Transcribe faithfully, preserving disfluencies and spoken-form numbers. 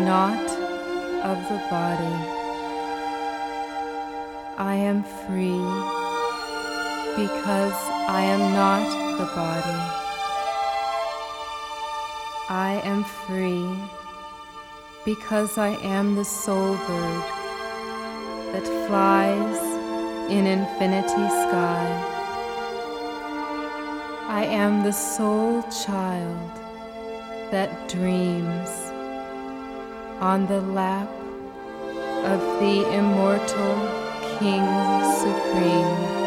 not of the body. I am free because I am not the body. I am free because I am the soul bird that flies in infinity sky. I am the soul child that dreams on the lap of the immortal King Supreme.